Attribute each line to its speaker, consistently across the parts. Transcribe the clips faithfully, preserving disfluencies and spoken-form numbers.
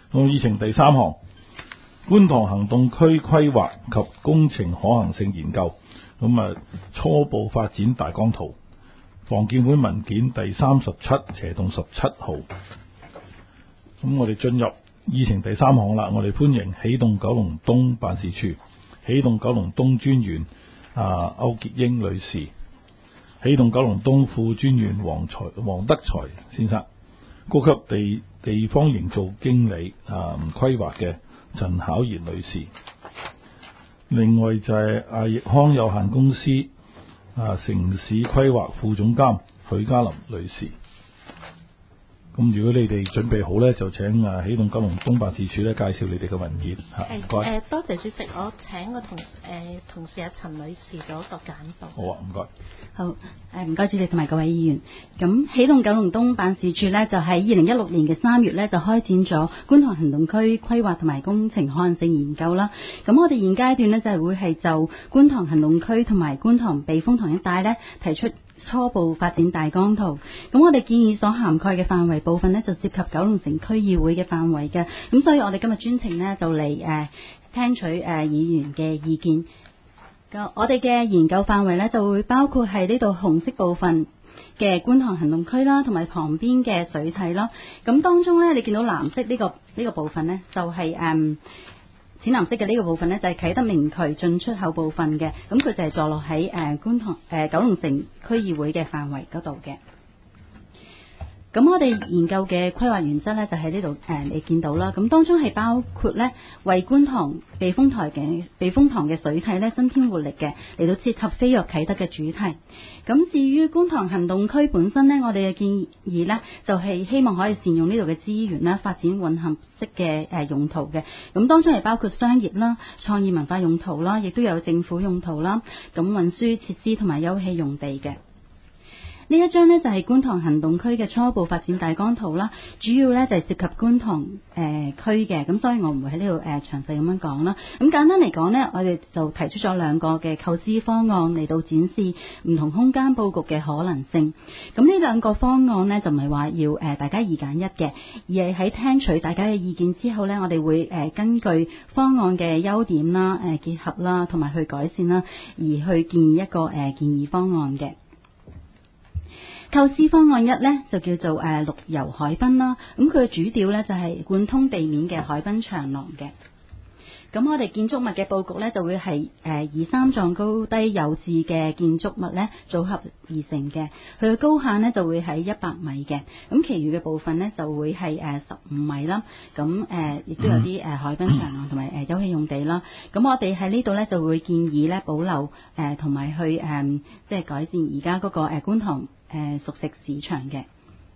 Speaker 1: 咁議程第三項，觀塘行動區規劃及工程可行性研究，咁啊初步發展大綱圖，房建會文件第三十七斜洞十七號。咁我哋進入議程第三項啦，我哋歡迎起動九龍東辦事處起動九龍東專員啊歐潔英女士，起動九龍東副專員黃才黃德才先生，高級地地方營造經理啊規劃嘅陳巧賢女士，另外就係亞益康有限公司啊城市規劃副總監許嘉琳女士。咁如果你哋準備好呢，就請啊起動九龍東辦事處咧介紹你哋嘅文件嚇。唔該。
Speaker 2: 誒多謝主席，我請個同誒、呃、同事阿陳女士做一個簡報。
Speaker 1: 好啊，唔該。
Speaker 3: 好，誒唔該主席同埋各位議員。咁起動九龍東辦事處呢，就喺二零一六年嘅三月呢，就開展咗觀塘行動區規劃同埋工程可行性研究啦。咁我哋現階段呢，就係會係就觀塘行動區同埋觀塘避風塘一帶呢，提出初步發展大綱圖。咁我哋建議所涵蓋嘅範圍部分呢，就涉及九龍城區議會嘅範圍嘅。咁所以我哋今日專程呢，就嚟誒、呃、聽取誒、呃、議員嘅意見。我哋嘅研究範圍呢，就會包括係呢度紅色部分嘅觀塘行動區啦，同埋旁邊嘅水體啦。咁當中呢，你見到藍色呢、呢個呢、呢個部分呢，就係、是、誒、嗯、淺藍色嘅呢個部分呢，就係、是、啟德明渠進出口部分嘅。咁佢就係坐落喺誒、呃、觀塘誒、呃、九龍城區議會嘅範圍嗰度嘅。咁我哋研究嘅規劃原則呢，就喺呢度誒，你見到啦。咁當中係包括呢，為觀塘避風台嘅避風塘嘅水體呢，增添活力嘅，嚟到切合飛躍啟德嘅主題。咁至於觀塘行動區本身呢，我哋嘅建議呢，就係、是、希望可以善用呢度嘅資源啦，發展混合式嘅誒用途嘅。咁當中係包括商業啦、創意文化用途啦，亦都有政府用途啦，咁運輸設施同埋休憩用地嘅。呢一張呢，就係觀塘行動區嘅初步發展大綱圖啦，主要呢，就係涉及觀塘誒、呃、區嘅，咁所以我唔會喺呢度誒詳細咁樣講啦。咁簡單嚟講呢，我哋就提出咗兩個嘅構思方案嚟到展示唔同空間佈局嘅可能性。咁呢兩個方案呢，就唔係話要誒、呃、大家二揀一嘅，而係喺聽取大家嘅意見之後呢，我哋會誒、呃、根據方案嘅優點啦、誒、呃、結合啦，同埋去改善啦，而去建議一個誒、呃、建議方案嘅。構思方案一呢，就叫做誒、呃、綠遊海濱啦，咁佢嘅主調呢，就係、是、貫通地面嘅海濱長廊嘅。咁我哋建築物嘅佈局呢，就會係誒、呃、以三幢高低有致嘅建築物呢組合而成嘅，佢嘅高限呢，就會喺一百米嘅，咁其餘嘅部分呢，就會係誒十五米啦。咁誒亦都有啲誒、呃、海濱長廊同埋誒休憩用地啦。咁我哋喺呢度呢，就會建議呢保留誒同埋去誒、呃、即係改善而家嗰個誒觀塘誒、呃、熟食市場嘅。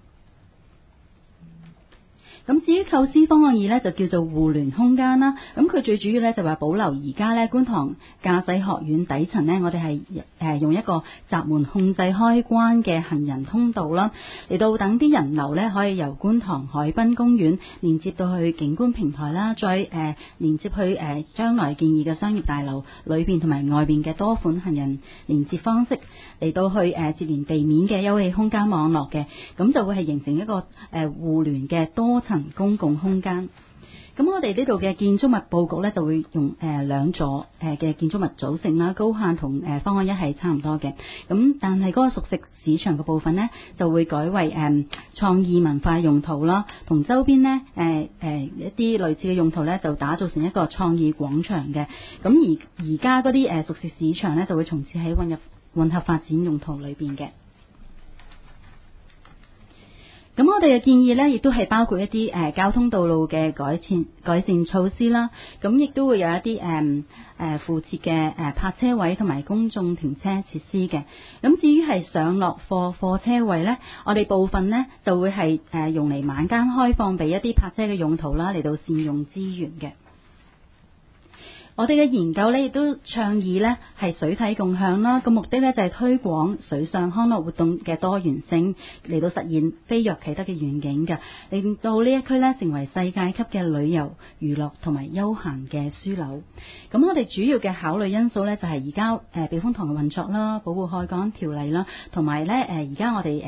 Speaker 3: 咁至於構思方案二呢，就叫做互聯空間啦。咁佢最主要呢，就話保留而家呢觀塘駕駛學院底層呢，我哋係誒用一個閘門控制開關嘅行人通道啦，嚟到等啲人流呢，可以由觀塘海濱公園連接到去景觀平台啦，再誒、呃、連接去誒將來建議嘅商業大樓裏邊同埋外邊嘅多款行人連接方式，嚟到去誒、呃、接連地面嘅休憩空間網絡嘅，咁就會係形成一個誒、呃、互聯嘅多層公共空間。咁我哋呢度嘅建築物佈局呢，就會用誒兩座誒嘅建築物組成啦，高限同誒方案一係差唔多嘅。咁但係嗰個熟食市場嘅部分呢，就會改為誒創意文化用途啦，同周邊呢誒誒一啲類似嘅用途呢，就打造成一個創意廣場嘅。咁而而家嗰啲誒熟食市場呢，就會從此喺混入混合發展用途裏邊嘅。咁我哋嘅建議呢，亦都係包括一啲誒、呃、交通道路嘅改善改善措施啦。咁亦都會有一啲誒誒附設嘅誒泊車位同埋公眾停車設施嘅。咁至於係上落貨貨車位呢，我哋部分呢就會係誒、呃、用嚟晚間開放俾一啲泊車嘅用途啦，嚟到善用資源嘅。我哋嘅研究呢，亦都倡議呢係水體共享啦，個目的呢，就係推廣水上康樂活動嘅多元性，嚟到實現飛躍啟德嘅願景嘅，令到呢一區呢成為世界級嘅旅遊、娛樂同埋休閒嘅樞紐。咁我哋主要嘅考慮因素呢，就係而家誒避風塘嘅運作啦、保護海港條例啦，同埋呢誒而家我哋誒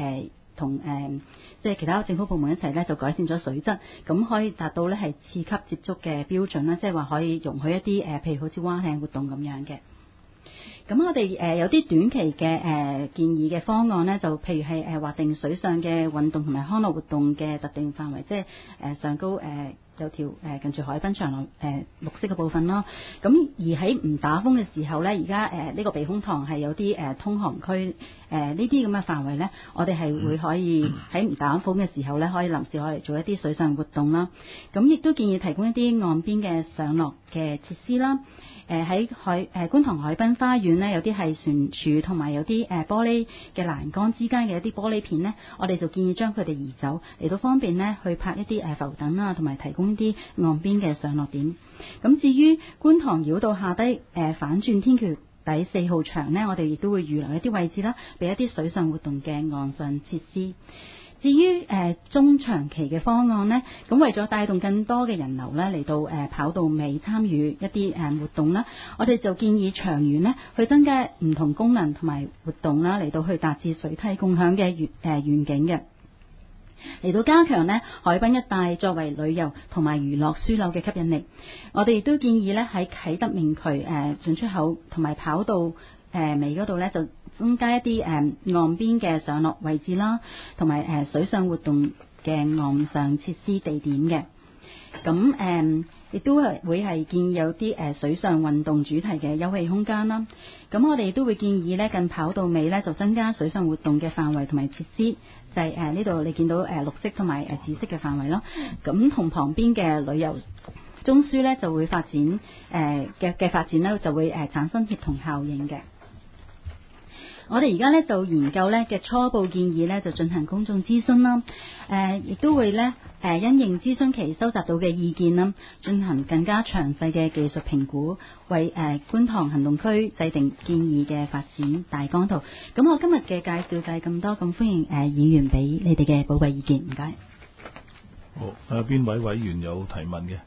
Speaker 3: 同誒即係其他政府部門一齊咧就改善咗水質，咁可以達到咧係次級接觸嘅標準啦，即係話可以容許一啲誒、呃，譬如好似蛙艇活動咁樣嘅。咁我哋誒、呃、有啲短期嘅誒、呃、建議嘅方案咧，就譬如係誒劃定水上嘅運動同埋康樂活動嘅特定範圍，即係誒、呃、上高誒、呃、有條誒、呃、近住海濱長廊誒綠色嘅部分咯。咁而喺唔打風嘅時候咧，而家誒呢個避風塘係有啲誒、呃、通航區誒呢啲咁嘅範圍咧，我哋係會可以喺唔打風嘅時候咧，可以臨時攞嚟做一啲水上活動啦。咁亦都建議提供一啲岸邊嘅上落嘅設施啦。誒喺、呃、海誒、呃、觀塘海濱花園咧，有啲係船柱同埋有啲誒、呃、玻璃嘅欄杆之間嘅一啲玻璃片咧，我哋就建議將佢哋移走，嚟到方便咧去拍一啲誒浮躉啊，同埋提供一啲岸邊嘅上落點。咁至於觀塘繞道下低誒、呃、反轉天橋底四號牆呢，我哋亦都會預留一啲位置啦，俾一啲水上活動嘅岸上設施。至於誒、呃、中長期嘅方案呢，咁為咗帶動更多嘅人流咧嚟到誒、呃、跑道尾參與一啲誒、呃、活動啦，我哋就建議長遠呢去增加唔同功能同埋活動啦，嚟到去達至水體共享嘅願誒願景嘅，嚟到加強呢海濱一帶作為旅遊同埋娛樂樞紐嘅吸引力。我哋亦都建議呢喺啟德明渠誒進出口同埋跑道誒、呃、尾嗰度呢，就增加一啲誒、呃、岸邊嘅上落位置啦，同埋誒水上活動嘅岸上設施地點嘅。咁誒亦都係會係建議有啲誒、呃、水上運動主題嘅休憩空間啦。咁我哋亦都會建議咧近跑道尾咧就增加水上活動嘅範圍同埋設施，就係誒呢度你見到誒、呃、綠色同埋誒紫色嘅範圍咯。咁同旁邊嘅旅遊中樞咧就會發展誒嘅嘅發展咧就會誒、呃、產生協同效應嘅。我哋而家咧就研究咧嘅初步建議咧就進行公眾諮詢啦，誒、呃、亦都會咧誒、呃、因應諮詢期收集到嘅意見啦，進行更加詳細嘅技術評估，為誒、呃、觀塘行動區制定建議嘅發展大綱圖。咁我今日嘅介紹就係咁多，咁歡迎誒、呃、議員俾你哋嘅寶貴意見，唔該。
Speaker 1: 好，誒邊位委員有提問嘅？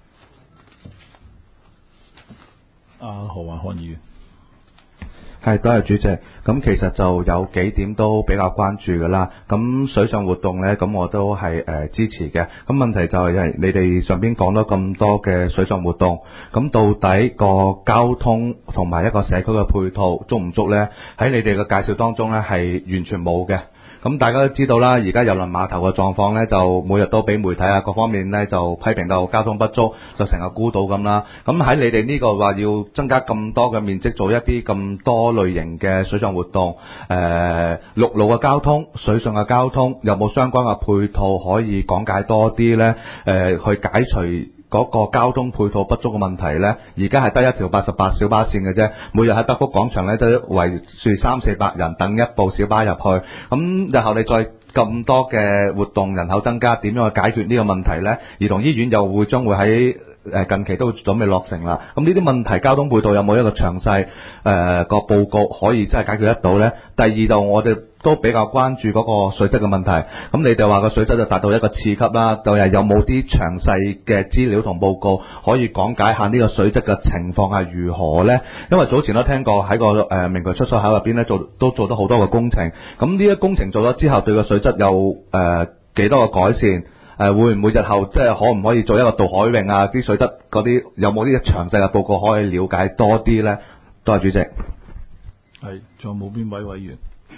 Speaker 1: 阿何華漢議員。
Speaker 4: 係，多謝主席。咁其實就有幾點都比較關注㗎啦。咁水上活動呢，咁我都係誒、呃、支持嘅。咁問題就係、是、你哋上邊講咗咁多嘅水上活動，咁到底個交通同埋一個社區嘅配套足唔足呢？喺你哋嘅介紹當中呢，係完全冇嘅。咁大家都知道啦，而家郵輪碼頭嘅狀況呢，就每日都俾媒體啊各方面呢就批評到交通不足，就成個孤島咁啦。咁喺你哋呢個話要增加咁多嘅面積做一啲咁多類型嘅水上活動，誒、呃、陸路嘅交通、水上嘅交通有冇相關嘅配套可以講解多啲呢？誒、呃、去解除嗰個交通配套不足嘅問題呢，而家係得一條八十八小巴線嘅啫，每日喺德福廣場呢，都圍住三四百人等一部小巴入去，咁日後你再咁多嘅活動人口增加，點樣去解決呢個問題呢？兒童醫院又會將會喺誒近期都準備落成啦，咁呢啲問題交通配套有冇一個詳細誒個報告可以真係解決得到呢？第二就我哋都比較關注嗰個水質嘅問題，咁你哋話個水質就達到一個次級啦，就係有冇啲詳細嘅資料同報告可以講解下呢個水質嘅情況係如何呢？因為早前都聽過喺個誒明渠出水口入邊咧做都做得好多個工程，咁呢啲工程做咗之後對個水質有誒幾多個改善？誒、呃、會唔會日後即係可唔可以做一個渡海泳啊？啲水質嗰啲有冇啲詳細嘅報告可以了解多啲呢？多謝主席。
Speaker 1: 係，仲有冇邊位委員？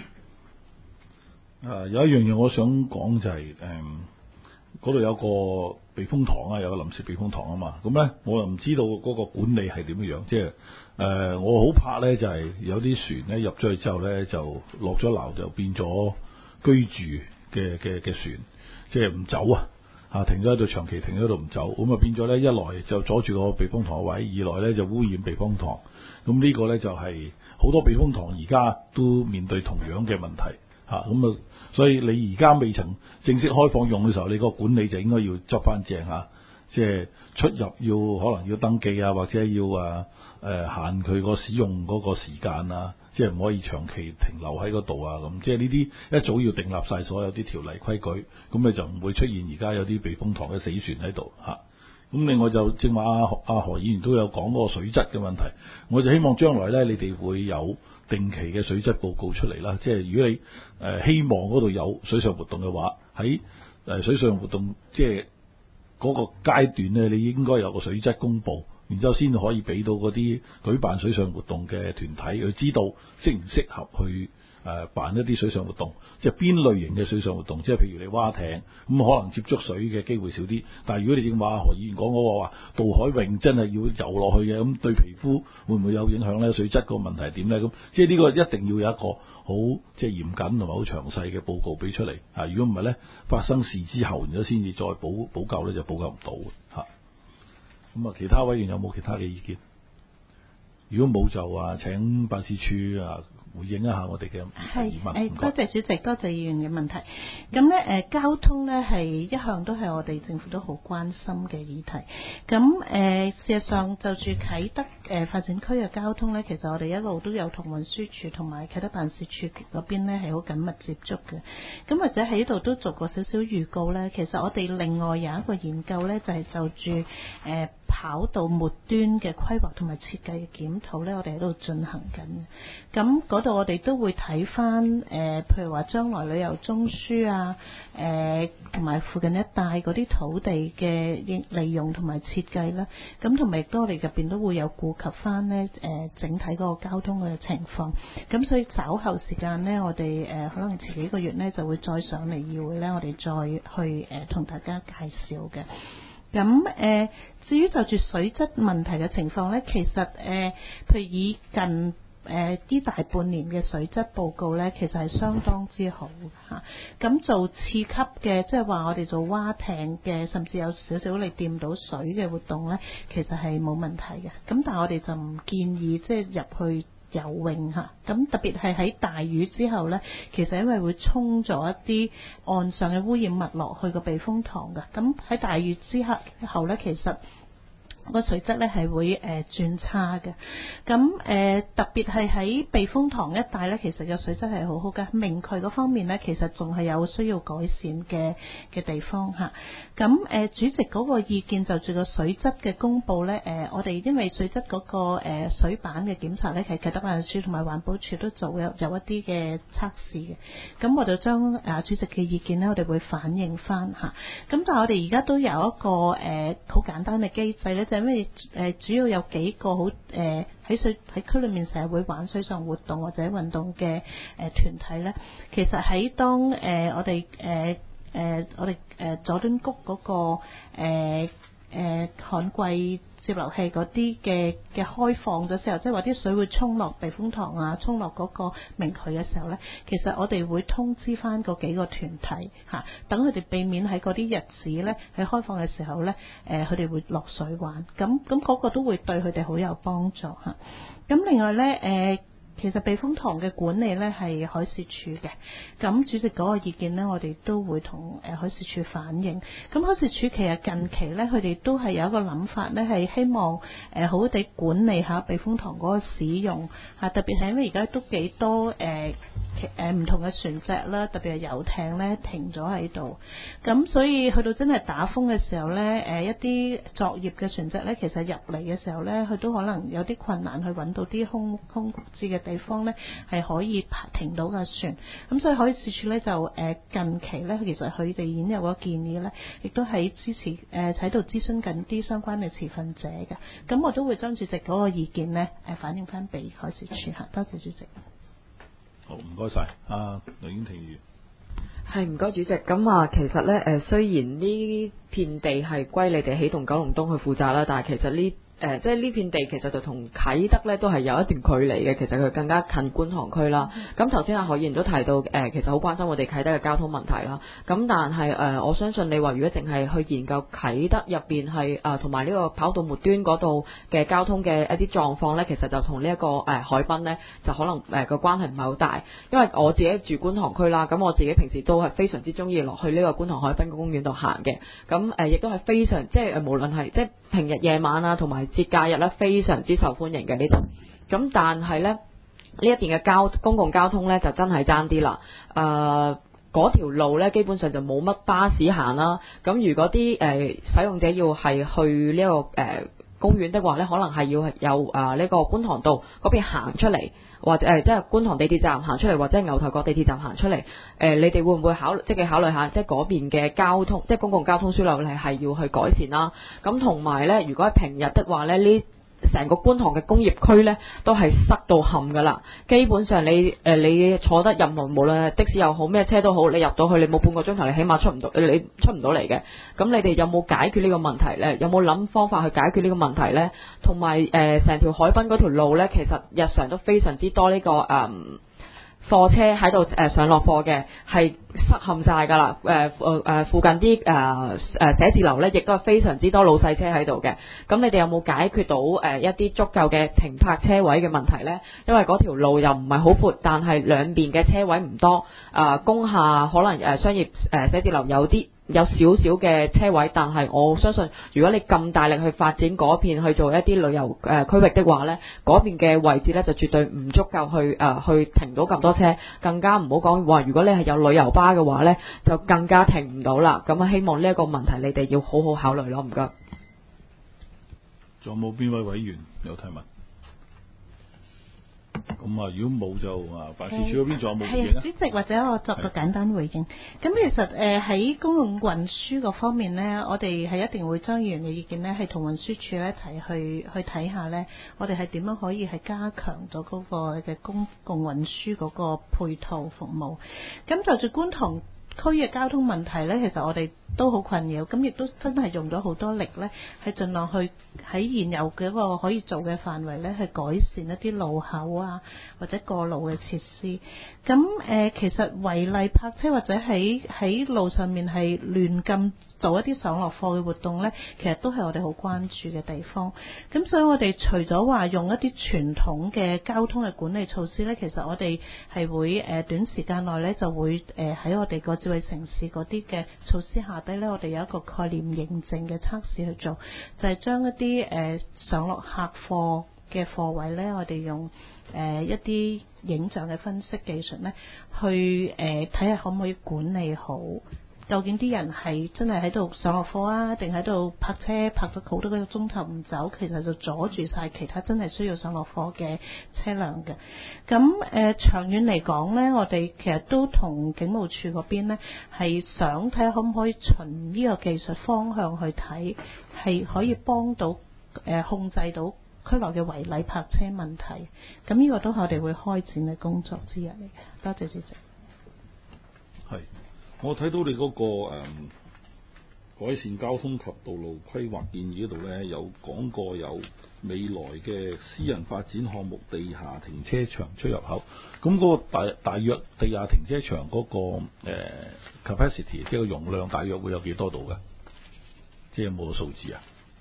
Speaker 1: 誒、呃、有一樣嘢我想講就係誒嗰度有個避風塘啊，有個臨時避風塘啊嘛。咁咧我又唔知道嗰個管理係點樣樣，即係誒、呃、我好怕咧就係、是、有啲船咧入咗去之後咧就落咗樓就變咗居住嘅嘅嘅船。即係唔走啊！啊，停咗喺度，長期停咗喺度唔走，咁啊變咗咧，一來就阻住個避風塘位，二來咧就污染避風塘。咁呢個咧就係、是、好多避風塘而家都面對同樣嘅問題嚇。咁啊，所以你而家未曾正式開放用嘅時候，你個管理就應該要執翻正嚇。即係出入要可能要登記啊，或者要啊誒、呃、限佢個使用嗰個時間啊。即係唔可以長期停留喺嗰度啊！咁即係呢啲一早要訂立晒所有啲條例規矩，咁你就唔會出現而家有啲避風塘嘅死船喺度嚇。 咁另外就正話阿阿何議員都有講嗰個水質嘅問題，我就希望將來咧你哋會有定期嘅水質報告出嚟啦。即係如果你誒、呃、希望嗰度有水上活動嘅話，喺誒水上活動即係嗰個階段咧，你應該有個水質公佈，然之後先可以俾到嗰啲舉辦水上活動嘅團體去知道適唔適合去誒、呃、辦一啲水上活動，即係邊類型嘅水上活動，即係譬如你蛙艇咁、嗯、可能接觸水嘅機會少啲，但係如果你正話何議員講嗰個話渡海泳真係要游落去嘅，咁對皮膚會唔會有影響咧？水質個問題係點咧？咁即係呢個一定要有一個好即係嚴謹同埋好詳細嘅報告俾出嚟啊！如果唔係咧，發生事之後然之後先至再補補救咧，就補救唔到嚇。咁啊，其他委員有冇其他嘅意見？如果冇就話請辦事處啊回應一下我哋嘅疑問。
Speaker 2: 係誒，多謝主席，多謝議員嘅問題。咁咧誒，交通咧係一向都係我哋政府都好關心嘅議題。咁誒、呃，事實上就住啟德誒、呃、發展區嘅交通咧，其實我哋一路都有同運輸署同埋啟德辦事處嗰邊咧係好緊密接觸嘅。咁或者喺度都做過少少預告咧，其實我哋另外有一個研究咧，就係、是、就住誒、呃跑道末端嘅規劃同埋設計嘅檢討咧，我哋喺度進行緊嘅。咁嗰度我哋都會睇翻誒，譬如話將來旅遊中樞啊，誒同埋附近一帶嗰啲土地嘅利用同埋設計啦。咁同埋亦都我哋入邊都會有顧及翻呢誒整體嗰個交通嘅情況。咁所以稍後時間呢，我哋誒、呃、可能遲幾個月呢就會再上嚟議會咧，我哋再去誒同、呃、大家介紹嘅。咁誒、呃，至於就住水質問題嘅情況咧，其實誒、呃，譬如以近誒啲、呃、大半年嘅水質報告咧，其實係相當之好嚇。咁、啊、做次級嘅，即係話我哋做蛙艇嘅，甚至有少少你掂到水嘅活動咧，其實係冇問題嘅。咁但係我哋就唔建議即係入去游泳嚇，咁特別係喺大雨之後呢，其實因為會沖咗一啲岸上嘅污染物落去個避風塘嘅，咁喺大雨之後呢，其實個水質咧係會誒、呃、轉差嘅，咁誒、呃、特別係喺避風塘一帶咧，其實個水質係好好嘅。明渠嗰方面咧，其實仲係有需要改善嘅嘅地方嚇。咁誒、呃、主席嗰個意見就住個水質嘅公佈咧，誒、呃、我哋因為水質嗰、那個、呃、水板嘅檢查咧，其實啟德辦事處同埋環保署都做有有一啲嘅測試嘅。咁我就將啊主席嘅意見咧，我哋會反映翻嚇。咁但係我哋而家都有一個誒好、呃、簡單嘅機制咧。因為誒主要有幾個好誒喺水喺區裏面成日會玩水上活動或者運動嘅誒、呃、團體咧，其實喺當誒、呃、我哋誒誒我哋誒、呃、佐敦谷嗰、那個誒誒旱季接流器嗰啲嘅嘅開放嘅時候，即係話啲水會沖落避風塘啊，沖落嗰個明渠嘅時候咧，其實我哋會通知翻嗰幾個團體嚇，等佢哋避免喺嗰啲日子咧喺開放嘅時候咧，誒佢哋會落水玩，咁咁嗰個都會對佢哋好有幫助嚇。咁另外咧誒。呃其實避風塘嘅管理咧係海事處嘅，咁主席嗰個意見呢，我哋都會同誒海事處反映。咁海事處其實近期咧，佢哋都係有一個諗法咧，係希望誒好好地管理下避風塘嗰個使用嚇，特別係因為而家都幾多誒誒唔同嘅船隻啦，特別係遊艇咧停咗喺度，咁所以去到真係打風嘅時候咧，誒一啲作業嘅船隻咧，其實入嚟嘅時候咧，佢都可能有啲困難去揾到啲空空置嘅地方咧，係可以停到嘅船。咁所以海事處咧就誒近期咧，其實佢哋已經有個建議咧，亦都喺支持誒喺度諮詢緊啲相關嘅持份者嘅。咁我都會將主席嗰個意見咧誒反映翻俾海事處嚇。多謝主席。
Speaker 1: 好，唔該晒，阿梁婉婷議員。
Speaker 5: 係唔該主席，咁啊，其實咧誒，雖然呢片地係歸你哋起動九龍東去負責啦，但係其實呢。誒、呃，即係呢片地其實就同啟德咧都係有一段距離嘅，其實佢更加近觀塘區啦。咁頭先阿何議員都提到，誒、呃，其實好關心我哋啟德嘅交通問題啦。咁但係誒、呃，我相信你話如果淨係去研究啟德入邊係誒同埋呢個跑道末端嗰度嘅交通嘅一啲狀況咧，其實就同呢一個誒、呃、海濱咧就可能誒個、呃、關係唔係好大。因為我自己住觀塘區啦，咁我自己平時都係非常之中意落去呢個觀塘海濱公園度行嘅。咁誒亦都係非常即係誒無論係即係平日夜晚啊，同埋節假日咧非常之受歡迎嘅呢度，咁但係咧呢一邊嘅交公共交通咧就真係爭啲啦。誒、呃、 嗰條路咧基本上就冇乜巴士行啦。咁如果啲誒、呃、使用者要係去呢、這個誒、呃、公園的話咧，可能係要有啊呢、這個觀塘道嗰邊行出嚟，或者誒、呃、即係觀塘地鐵站行出嚟，或者係牛頭角地鐵站行出嚟。誒、呃，你哋會唔會考即係考慮下，即係嗰邊嘅交通，即係公共交通樞紐係係要去改善啦。咁同埋咧，如果係平日的話咧，呢成個觀塘嘅工業區咧，都係塞到冚噶啦。基本上你誒、呃、你坐得任何無論的士又好咩車都好，你入到去你冇半個鐘頭，你起碼出唔到，你出唔到嚟嘅。咁你哋有冇解決呢個問題咧？有冇諗方法去解決呢個問題咧？同埋誒成條海濱嗰條路咧，其實日常都非常之多呢、這個誒。嗯貨車喺度誒上落貨嘅係塞冚晒㗎啦，誒誒誒附近啲誒誒寫字樓咧，亦都係非常之多老細車喺度嘅。咁你哋有冇解決到誒、呃、一啲足夠嘅停泊車位嘅問題咧？因為嗰條路又唔係好闊，但係兩邊嘅車位唔多，啊、呃、工廈可能誒商業誒寫字樓有啲。有少少嘅車位，但係我相信，如果你咁大力去發展嗰邊去做一啲旅遊誒區域的話呢，嗰邊嘅位置呢就絕對唔足夠去誒、呃、去停到咁多車，更加唔好講話。如果你係有旅遊巴嘅話呢，就更加停唔到啦。咁啊，希望呢一個問題你哋要好好考慮咯。唔該。
Speaker 1: 仲有冇邊位委員有提問？咁啊，如果冇就啊，辦事處嗰邊仲有冇意見咧？
Speaker 2: 係啊，主席或者我作個簡單回應。咁其實誒喺、呃、公共運輸嗰方面呢，我哋係一定會將議員嘅意見呢係同運輸署咧一齊去去睇下呢，我哋係點樣可以係加強咗嗰個嘅公共運輸嗰個配套服務。咁就住觀塘區嘅交通問題呢，其實我哋都好困擾，咁亦都真係用咗好多力呢，係盡量去喺現有嘅一個可以做嘅範圍呢，去改善一啲路口啊，或者過路嘅設施。咁誒、呃，其實違例泊車或者喺喺路上面係亂禁做一啲上落貨嘅活動呢，其實都係我哋好關注嘅地方。咁所以我哋除咗話用一啲傳統嘅交通嘅管理措施呢，其實我哋係會誒、呃、短時間內呢就會誒喺、呃、我哋個智慧城市嗰啲嘅措施下低呢，我哋有一個概念認證嘅測試去做，就係、是、將一啲誒、呃、上落客貨嘅貨位呢，我哋用誒、呃、一啲影像嘅分析技術呢，去誒睇下可唔可以管理好。究竟啲人係真係喺度上落貨啊，定喺度泊車泊咗好多個鐘頭唔走，其實就阻住晒其他真係需要上落貨嘅車輛嘅。咁誒、呃、長遠嚟講呢，我哋其實都同警務處嗰邊呢係想睇下可唔可以循呢個技術方向去睇，係可以幫到誒、呃、控制到區內嘅違例泊車問題。咁呢個都係我哋會開展嘅工作之一嚟嘅。多謝主席。
Speaker 1: 係。我睇到你嗰、那個誒、嗯、改善交通及道路規劃建議嗰度咧，有講過有未來嘅私人發展項目地下停車場出入口。咁嗰個大大約地下停車場嗰、那個、呃、capacity 即係個容量，大約會有幾多度嘅？即係有冇個數字啊？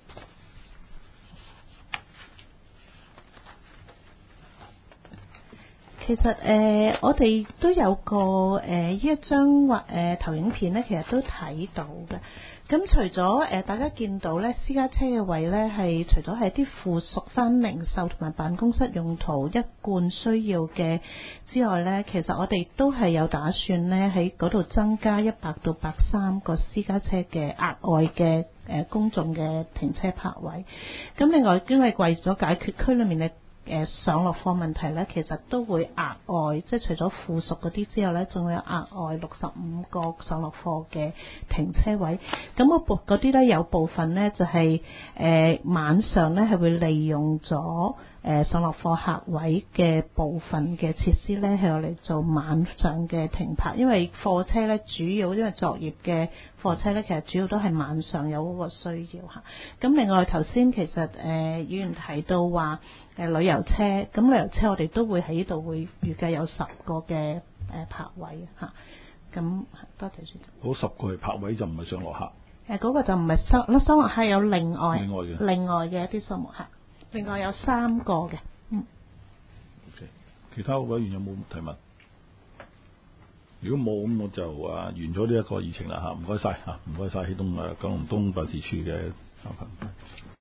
Speaker 2: 其實誒、呃，我哋都有個誒呢、呃、一張或誒投影片咧，其實都睇到嘅。咁除咗誒、呃、大家見到咧，私家車嘅位咧係除咗係啲附屬翻零售同埋辦公室用途一貫需要嘅之外咧，其實我哋都係有打算咧喺嗰度增加一百到百三個私家車嘅額外嘅誒、呃、公眾嘅停車泊位。咁另外，因為為咗解決區裏面嘅誒上落貨問題咧，其實都會額外，即係除咗附屬嗰啲之後咧，仲有額外六十五個上落貨嘅停車位。咁嗰部嗰啲咧有部分咧就係、是、誒、呃、晚上咧係會利用咗誒、呃、上落貨客位嘅部分嘅設施咧，係我哋做晚上嘅停泊。因為貨車咧主要因為作業嘅貨車咧，其實主要都係晚上有嗰個需要嚇。咁另外頭先其實誒、呃、議員提到話誒、呃、旅遊車，咁旅遊車我哋都會喺呢度會預計有十個嘅誒泊位嚇。咁多謝主席。
Speaker 1: 嗰十個係泊位就唔係上落客。誒、
Speaker 2: 呃、嗰、那個就唔係上上落客，有另外
Speaker 1: 另外嘅
Speaker 2: 另外嘅一啲數目客，另外有三個嘅。嗯。
Speaker 1: Okay. 其他委員有冇提問？如果冇咁，我就啊完咗呢一個議程啦嚇，唔該晒嚇，唔該晒起動誒九龍東辦事處嘅。